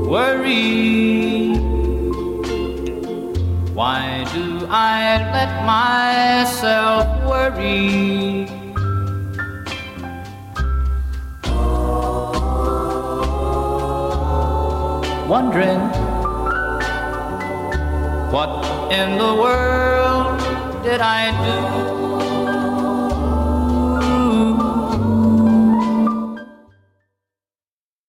worry. Why do I let myself worry? Wondering what in the world did I do